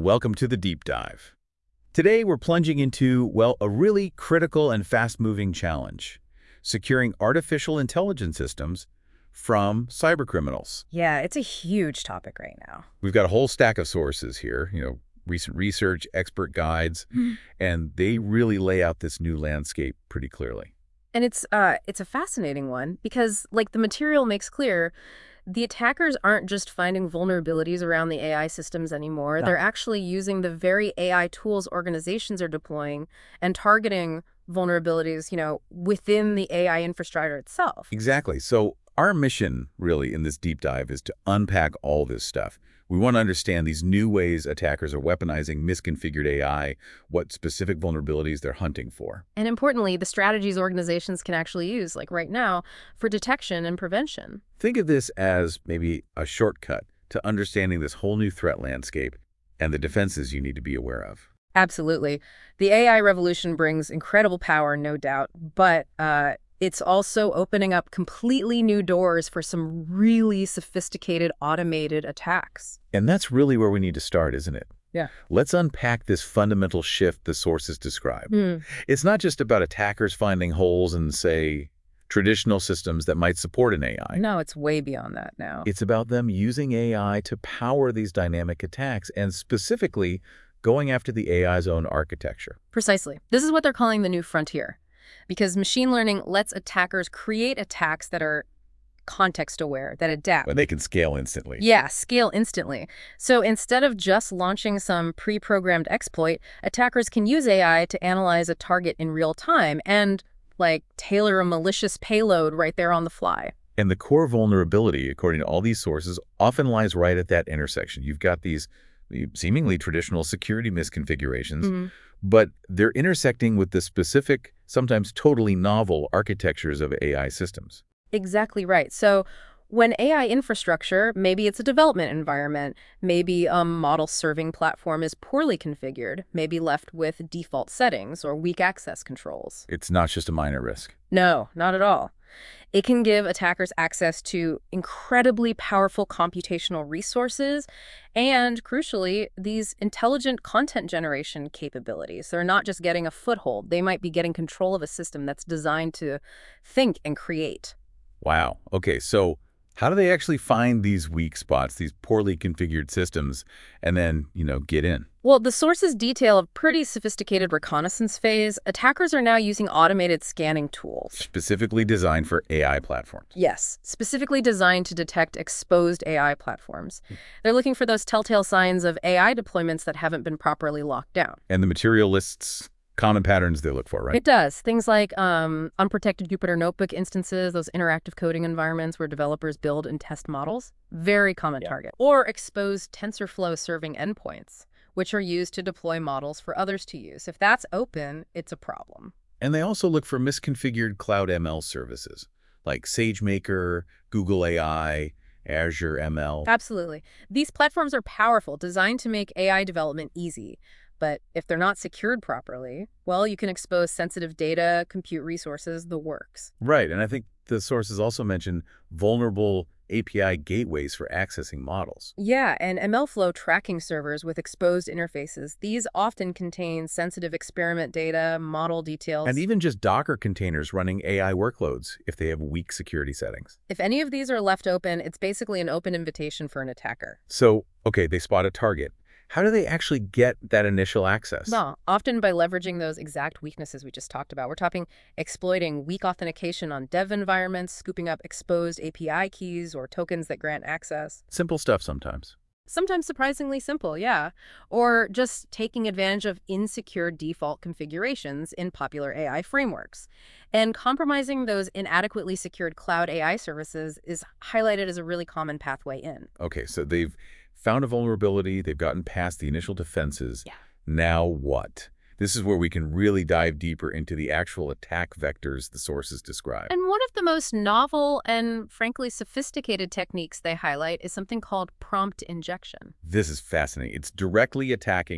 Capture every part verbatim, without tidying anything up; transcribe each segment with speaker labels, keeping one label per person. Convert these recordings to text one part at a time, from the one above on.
Speaker 1: Welcome to the Deep Dive. Today we're plunging into, well, a really critical and fast-moving challenge: securing artificial intelligence systems from cybercriminals.
Speaker 2: Yeah, it's a huge topic right now.
Speaker 1: We've got a whole stack of sources here, you know, recent research, expert guides, and they really lay out this new landscape pretty clearly.
Speaker 2: And it's uh it's a fascinating one because, like the material makes clear, the attackers aren't just finding vulnerabilities around the A I systems anymore.
Speaker 1: No.
Speaker 2: They're actually using the very A I tools organizations are deploying and targeting vulnerabilities, you know, within the A I infrastructure itself.
Speaker 1: Exactly. So our mission, really, in this deep dive is to unpack all this stuff. We want to understand these new ways attackers are weaponizing misconfigured A I, what specific vulnerabilities they're hunting for.
Speaker 2: And importantly, the strategies organizations can actually use, like right now, for detection and prevention.
Speaker 1: Think of this as maybe a shortcut to understanding this whole new threat landscape and the defenses you need to be aware of.
Speaker 2: Absolutely. The A I revolution brings incredible power, no doubt, but uh, it's also opening up completely new doors for some really sophisticated automated attacks.
Speaker 1: And that's really where we need to start, isn't it?
Speaker 2: Yeah.
Speaker 1: Let's unpack this fundamental shift the sources describe.
Speaker 2: Hmm.
Speaker 1: It's not just about attackers finding holes in, say, traditional systems that might support an A I.
Speaker 2: No, it's way beyond that now.
Speaker 1: It's about them using A I to power these dynamic attacks, and specifically going after the A I's own architecture.
Speaker 2: Precisely. This is what they're calling the new frontier, because machine learning lets attackers create attacks that are context-aware, that adapt.
Speaker 1: But they can scale instantly.
Speaker 2: Yeah, scale instantly. So instead of just launching some pre-programmed exploit, attackers can use A I to analyze a target in real time and, like, tailor a malicious payload right there on the fly.
Speaker 1: And the core vulnerability, according to all these sources, often lies right at that intersection. You've got these seemingly traditional security misconfigurations,
Speaker 2: Mm-hmm.
Speaker 1: but they're intersecting with the specific, sometimes totally novel architectures of A I systems.
Speaker 2: Exactly right. So when A I infrastructure, maybe it's a development environment, maybe a model serving platform is poorly configured, maybe left with default settings or weak access controls.
Speaker 1: It's not just a minor risk.
Speaker 2: No, not at all. It can give attackers access to incredibly powerful computational resources and, crucially, these intelligent content generation capabilities. They're not just getting a foothold. They might be getting control of a system that's designed to think and create.
Speaker 1: Wow. Okay, so how do they actually find these weak spots, these poorly configured systems, and then, you know, get in?
Speaker 2: Well, the sources detail a pretty sophisticated reconnaissance phase. Attackers are now using automated scanning tools.
Speaker 1: Specifically designed for A I platforms.
Speaker 2: Yes, specifically designed to detect exposed A I platforms. They're looking for those telltale signs of A I deployments that haven't been properly locked down.
Speaker 1: And the material lists common patterns they look for, right?
Speaker 2: It does. Things like um, unprotected Jupyter Notebook instances, those interactive coding environments where developers build and test models. Very common
Speaker 1: Yeah.
Speaker 2: target. Or exposed TensorFlow serving endpoints, which are used to deploy models for others to use. If that's open, it's a problem.
Speaker 1: And they also look for misconfigured cloud M L services, like SageMaker, Google A I, Azure M L.
Speaker 2: Absolutely. These platforms are powerful, designed to make A I development easy. But if they're not secured properly, well, you can expose sensitive data, compute resources, the works.
Speaker 1: Right, and I think the sources also mention vulnerable A P I gateways for accessing models.
Speaker 2: Yeah, and MLflow tracking servers with exposed interfaces. These often contain sensitive experiment data, model details.
Speaker 1: And even just Docker containers running A I workloads if they have weak security settings.
Speaker 2: If any of these are left open, it's basically an open invitation for an attacker.
Speaker 1: So, okay, they spot a target. How do they actually get that initial access?
Speaker 2: Well, often by leveraging those exact weaknesses we just talked about. We're talking exploiting weak authentication on dev environments, scooping up exposed A P I keys or tokens that grant access.
Speaker 1: Simple stuff sometimes.
Speaker 2: Sometimes surprisingly simple, yeah. Or just taking advantage of insecure default configurations in popular A I frameworks. And compromising those inadequately secured cloud A I services is highlighted as a really common pathway in.
Speaker 1: Okay, so they've found a vulnerability, they've gotten past the initial defenses.
Speaker 2: Yeah.
Speaker 1: Now what? This is where we can really dive deeper into the actual attack vectors the sources describe.
Speaker 2: And one of the most novel and, frankly, sophisticated techniques they highlight is something called prompt injection.
Speaker 1: This is fascinating. It's directly attacking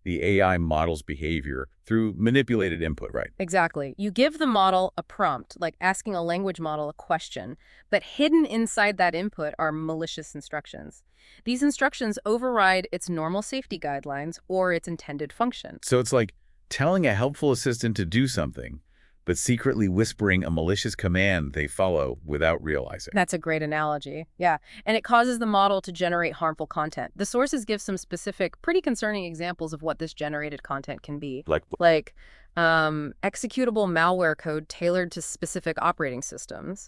Speaker 1: the A I model's behavior through manipulated input, right?
Speaker 2: Exactly. You give the model a prompt, like asking a language model a question, but hidden inside that input are malicious instructions. These instructions override its normal safety guidelines or its intended function.
Speaker 1: So it's like telling a helpful assistant to do something, but secretly whispering a malicious command they follow without realizing.
Speaker 2: That's a great analogy. Yeah. And it causes the model to generate harmful content. The sources give some specific, pretty concerning examples of what this generated content can be.
Speaker 1: Like,
Speaker 2: Like um, executable malware code tailored to specific operating systems,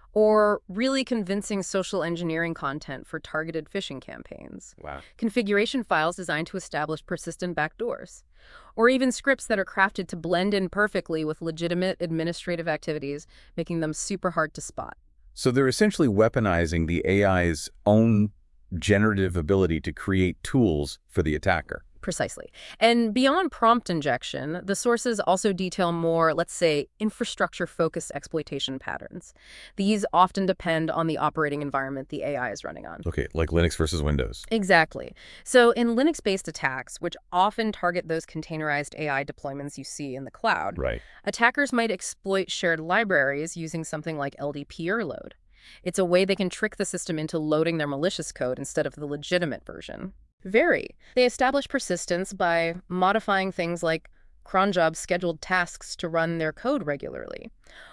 Speaker 2: or really convincing social engineering content for targeted phishing campaigns.
Speaker 1: wow.
Speaker 2: Configuration files designed to establish persistent backdoors, or even scripts that are crafted to blend in perfectly with legitimate administrative activities, making them super hard to spot.
Speaker 1: So they're essentially weaponizing the A I's own generative ability to create tools for the attacker.
Speaker 2: Precisely. And beyond prompt injection, the sources also detail more, let's say, infrastructure-focused exploitation patterns. These often depend on the operating environment the A I is running on.
Speaker 1: Okay, like Linux versus Windows.
Speaker 2: Exactly. So in Linux-based attacks, which often target those containerized A I deployments you see in the cloud,
Speaker 1: Right.
Speaker 2: attackers might exploit shared libraries using something like L D P or load. It's a way they can trick the system into loading their malicious code instead of the legitimate version. Vary. They establish persistence by modifying things like cron job scheduled tasks to run their code regularly.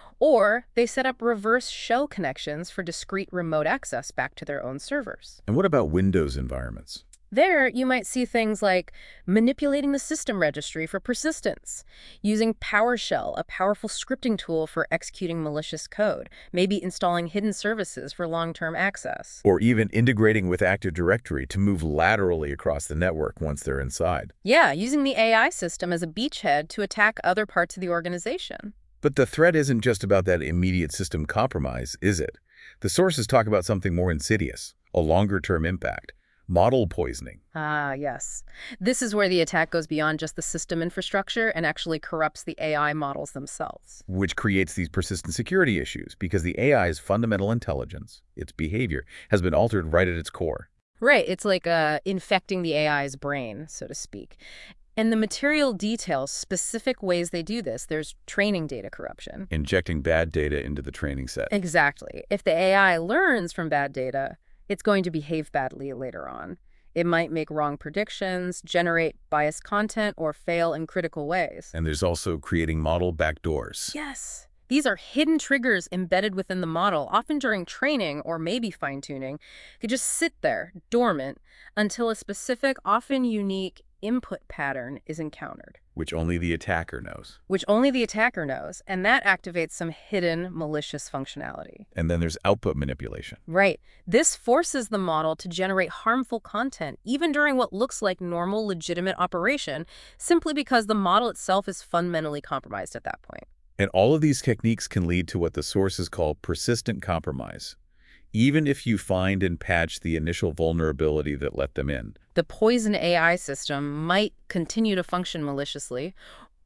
Speaker 2: Or they set up reverse shell connections for discrete remote access back to their own servers.
Speaker 1: And what about Windows environments?
Speaker 2: There, you might see things like manipulating the system registry for persistence, using PowerShell, a powerful scripting tool for executing malicious code, maybe installing hidden services for long-term access.
Speaker 1: Or even integrating with Active Directory to move laterally across the network once they're inside.
Speaker 2: Yeah, using the A I system as a beachhead to attack other parts of the organization.
Speaker 1: But the threat isn't just about that immediate system compromise, is it? The sources talk about something more insidious, a longer-term impact. Model poisoning.
Speaker 2: Ah, yes. This is where the attack goes beyond just the system infrastructure and actually corrupts the A I models themselves.
Speaker 1: Which creates these persistent security issues because the A I's fundamental intelligence, its behavior, has been altered right at its core.
Speaker 2: Right. It's like uh, infecting the A I's brain, so to speak. And the material details specific ways they do this. There's training data corruption.
Speaker 1: Injecting bad data into the training set.
Speaker 2: Exactly. If the A I learns from bad data, it's going to behave badly later on. It might make wrong predictions, generate biased content, or fail in critical ways.
Speaker 1: And there's also creating model backdoors.
Speaker 2: Yes. These are hidden triggers embedded within the model, often during training or maybe fine-tuning. They just sit there, dormant, until a specific, often unique input pattern is encountered.
Speaker 1: Which only the attacker knows.
Speaker 2: Which only the attacker knows, and that activates some hidden malicious functionality.
Speaker 1: And then there's output manipulation.
Speaker 2: Right. This forces the model to generate harmful content, even during what looks like normal, legitimate operation, simply because the model itself is fundamentally compromised at that point.
Speaker 1: And all of these techniques can lead to what the sources call persistent compromise, even if you find and patch the initial vulnerability that let them in.
Speaker 2: The poison A I system might continue to function maliciously,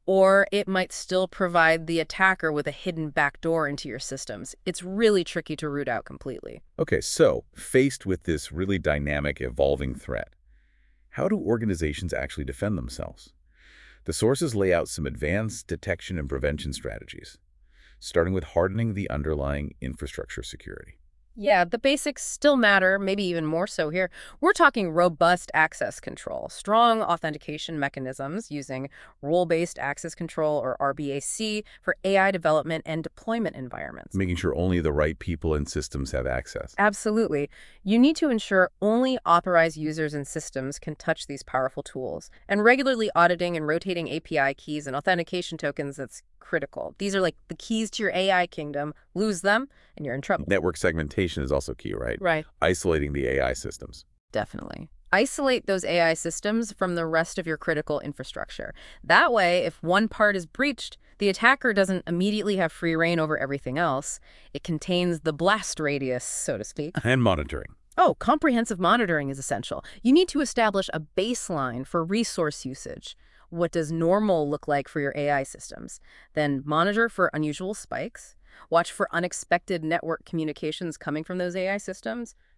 Speaker 2: or it might still provide the attacker with a hidden backdoor into your systems. It's really tricky to root out completely.
Speaker 1: Okay, so faced with this really dynamic, evolving threat, how do organizations actually defend themselves? The sources lay out some advanced detection and prevention strategies, starting with hardening the underlying infrastructure security.
Speaker 2: Yeah, the basics still matter, maybe even more so here. We're talking robust access control, strong authentication mechanisms using role-based access control, or R B A C, for A I development and deployment environments.
Speaker 1: Making sure only the right people and systems have access.
Speaker 2: Absolutely. You need to ensure only authorized users and systems can touch these powerful tools. And regularly auditing and rotating A P I keys and authentication tokens, that's critical. These are like the keys to your A I kingdom. Lose them, and you're in trouble.
Speaker 1: Network segmentation is also key, right?
Speaker 2: Right.
Speaker 1: Isolating the A I systems.
Speaker 2: Definitely. Isolate those A I systems from the rest of your critical infrastructure. That way, if one part is breached, the attacker doesn't immediately have free reign over everything else. It contains the blast radius, so to speak.
Speaker 1: And monitoring.
Speaker 2: Oh, comprehensive monitoring is essential. You need to establish a baseline for resource usage. What does normal look like for your A I systems? Then monitor for unusual spikes. Watch for unexpected network communications coming from those A I systems.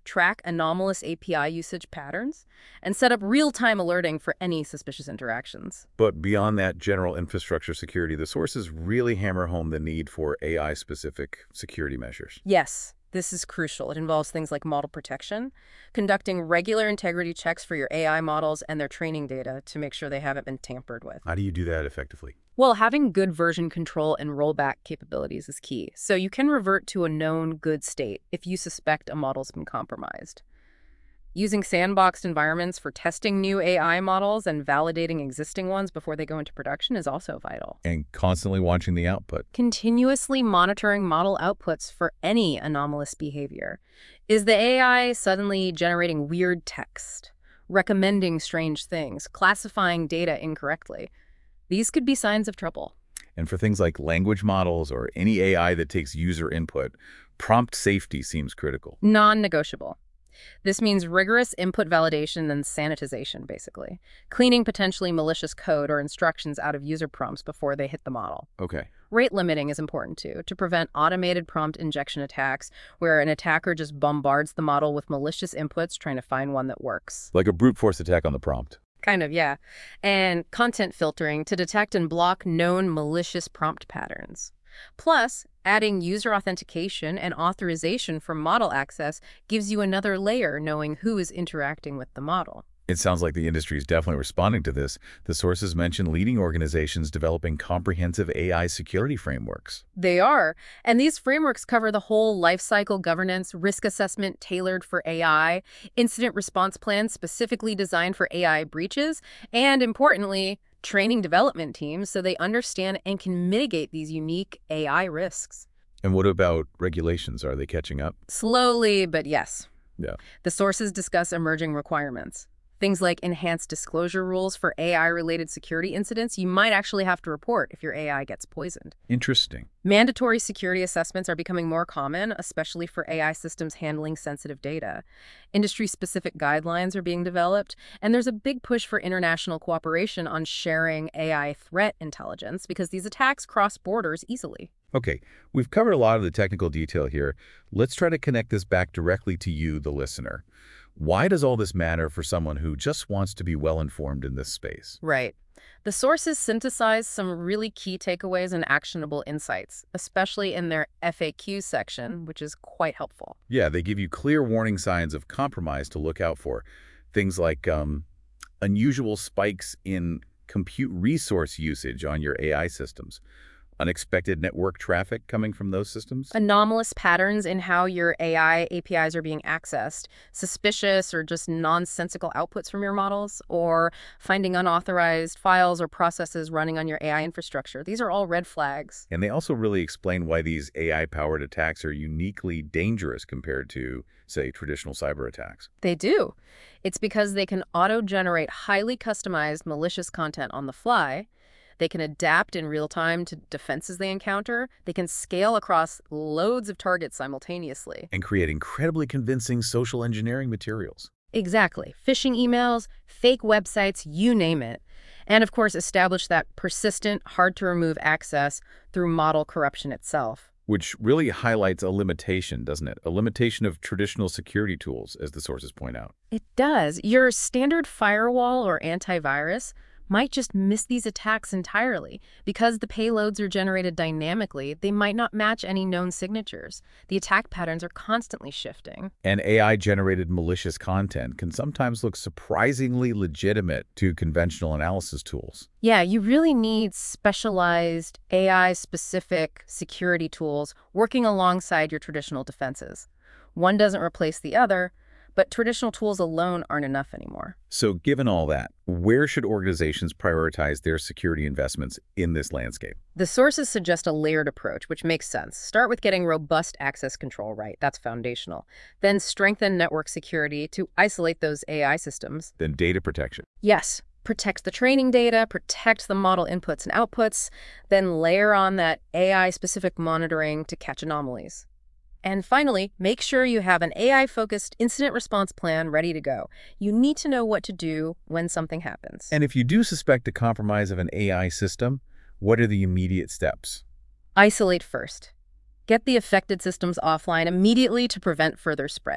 Speaker 2: track anomalous A P I usage patterns, and set up real-time alerting for any suspicious interactions.
Speaker 1: But beyond that general infrastructure security, the sources really hammer home the need for A I-specific security measures.
Speaker 2: Yes, this is crucial. It involves things like model protection, conducting regular integrity checks for your A I models and their training data to make sure they haven't been tampered with.
Speaker 1: How do you do that effectively?
Speaker 2: Well, having good version control and rollback capabilities is key, so you can revert to a known good state if you suspect a model's been compromised. Using sandboxed environments for testing new A I models and validating existing ones before they go into production is also vital.
Speaker 1: And constantly watching the output.
Speaker 2: Continuously monitoring model outputs for any anomalous behavior. Is the A I suddenly generating weird text, recommending strange things, classifying data incorrectly? These could be signs of trouble.
Speaker 1: And for things like language models or any A I that takes user input, prompt safety seems critical.
Speaker 2: Non-negotiable. This means rigorous input validation and sanitization, basically. Cleaning potentially malicious code or instructions out of user prompts before they hit the model.
Speaker 1: Okay.
Speaker 2: Rate limiting is important, too, to prevent automated prompt injection attacks where an attacker just bombards the model with malicious inputs trying to find one that works.
Speaker 1: Like a brute force attack on the prompt.
Speaker 2: Kind of, yeah. And content filtering to detect and block known malicious prompt patterns. Plus, adding user authentication and authorization for model access gives you another layer knowing who is interacting with the model.
Speaker 1: It sounds like the industry is definitely responding to this. The sources mention leading organizations developing comprehensive A I security frameworks.
Speaker 2: They are. And these frameworks cover the whole lifecycle governance, risk assessment tailored for A I, incident response plans specifically designed for A I breaches, and importantly, training development teams so they understand and can mitigate these unique A I risks.
Speaker 1: And what about regulations? Are they catching up?
Speaker 2: Slowly, but yes.
Speaker 1: Yeah.
Speaker 2: The sources discuss emerging requirements. Things like enhanced disclosure rules for A I-related security incidents you might actually have to report if your A I gets poisoned.
Speaker 1: Interesting.
Speaker 2: Mandatory security assessments are becoming more common, especially for A I systems handling sensitive data. Industry-specific guidelines are being developed, and there's a big push for international cooperation on sharing A I threat intelligence because these attacks cross borders easily.
Speaker 1: Okay, we've covered a lot of the technical detail here. Let's try to connect this back directly to you, the listener. Why does all this matter for someone who just wants to be well-informed in this space?
Speaker 2: Right. The sources synthesize some really key takeaways and actionable insights, especially in their F A Q section, which is quite helpful.
Speaker 1: Yeah, they give you clear warning signs of compromise to look out for. Things like um, unusual spikes in compute resource usage on your A I systems. Unexpected network traffic coming from those systems?
Speaker 2: Anomalous patterns in how your A I A P Is are being accessed, suspicious or just nonsensical outputs from your models, or finding unauthorized files or processes running on your A I infrastructure. These are all red flags.
Speaker 1: And they also really explain why these A I-powered attacks are uniquely dangerous compared to, say, traditional cyber attacks.
Speaker 2: They do. It's because they can auto-generate highly customized malicious content on the fly. They can adapt in real time to defenses they encounter. They can scale across loads of targets simultaneously.
Speaker 1: And create incredibly convincing social engineering materials.
Speaker 2: Exactly. Phishing emails, fake websites, you name it. And of course, establish that persistent, hard-to-remove access through model corruption itself.
Speaker 1: Which really highlights a limitation, doesn't it? A limitation of traditional security tools, as the sources point out.
Speaker 2: It does. Your standard firewall or antivirus might just miss these attacks entirely. Because the payloads are generated dynamically, they might not match any known signatures. The attack patterns are constantly shifting.
Speaker 1: And A I-generated malicious content can sometimes look surprisingly legitimate to conventional analysis tools.
Speaker 2: Yeah, you really need specialized A I-specific security tools working alongside your traditional defenses. One doesn't replace the other, but traditional tools alone aren't enough anymore.
Speaker 1: So given all that, where should organizations prioritize their security investments in this landscape?
Speaker 2: The sources suggest a layered approach, which makes sense. Start with getting robust access control right. That's foundational. Then strengthen network security to isolate those A I systems.
Speaker 1: Then data protection.
Speaker 2: Yes. Protect the training data, protect the model inputs and outputs, then layer on that A I-specific monitoring to catch anomalies. And finally, make sure you have an A I-focused incident response plan ready to go. You need to know what to do when something happens.
Speaker 1: And if you do suspect a compromise of an A I system, what are the immediate steps?
Speaker 2: Isolate first. Get the affected systems offline immediately to prevent further spread.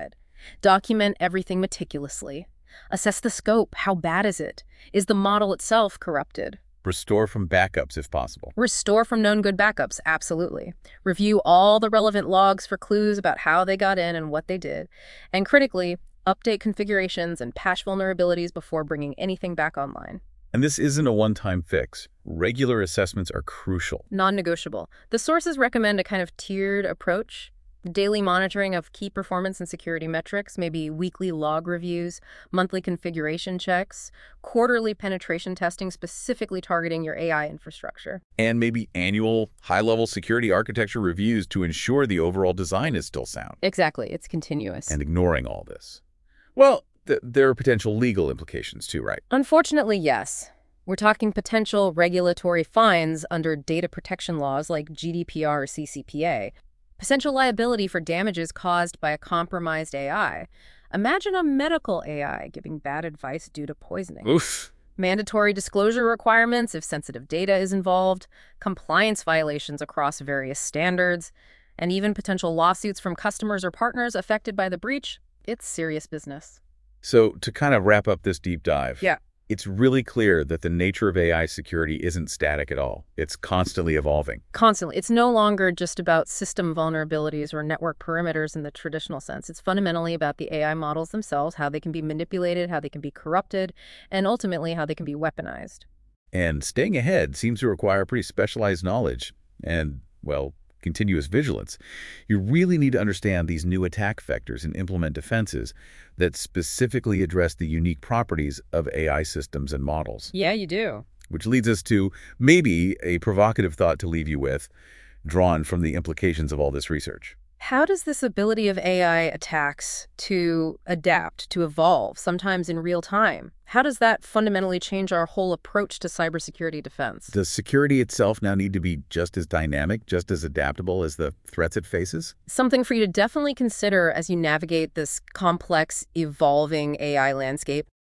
Speaker 2: Document everything meticulously. Assess the scope. How bad is it? Is the model itself corrupted?
Speaker 1: Restore from backups if possible.
Speaker 2: Restore from known good backups, absolutely. Review all the relevant logs for clues about how they got in and what they did. And critically, update configurations and patch vulnerabilities before bringing anything back online.
Speaker 1: And this isn't a one-time fix. Regular assessments are crucial.
Speaker 2: Non-negotiable. The sources recommend a kind of tiered approach. Daily monitoring of key performance and security metrics, maybe weekly log reviews, monthly configuration checks, quarterly penetration testing specifically targeting your A I infrastructure.
Speaker 1: And maybe annual high-level security architecture reviews to ensure the overall design is still sound.
Speaker 2: Exactly. It's continuous.
Speaker 1: And ignoring all this. Well, th there are potential legal implications too, right?
Speaker 2: Unfortunately, yes. We're talking potential regulatory fines under data protection laws like G D P R or C C P A. Potential liability for damages caused by a compromised A I. Imagine a medical A I giving bad advice due to poisoning.
Speaker 1: Oof.
Speaker 2: Mandatory disclosure requirements if sensitive data is involved, compliance violations across various standards, and even potential lawsuits from customers or partners affected by the breach. It's serious business.
Speaker 1: So to kind of wrap up this deep dive.
Speaker 2: Yeah.
Speaker 1: It's really clear that the nature of A I security isn't static at all. It's constantly evolving.
Speaker 2: Constantly. It's no longer just about system vulnerabilities or network perimeters in the traditional sense. It's fundamentally about the A I models themselves, how they can be manipulated, how they can be corrupted, and ultimately how they can be weaponized.
Speaker 1: And staying ahead seems to require pretty specialized knowledge and, well, continuous vigilance. You really need to understand these new attack vectors and implement defenses that specifically address the unique properties of A I systems and models.
Speaker 2: Yeah, you do.
Speaker 1: Which leads us to maybe a provocative thought to leave you with, drawn from the implications of all this research.
Speaker 2: How does this ability of A I attacks to adapt, to evolve, sometimes in real time, how does that fundamentally change our whole approach to cybersecurity defense?
Speaker 1: Does security itself now need to be just as dynamic, just as adaptable as the threats it faces?
Speaker 2: Something for you to definitely consider as you navigate this complex, evolving A I landscape.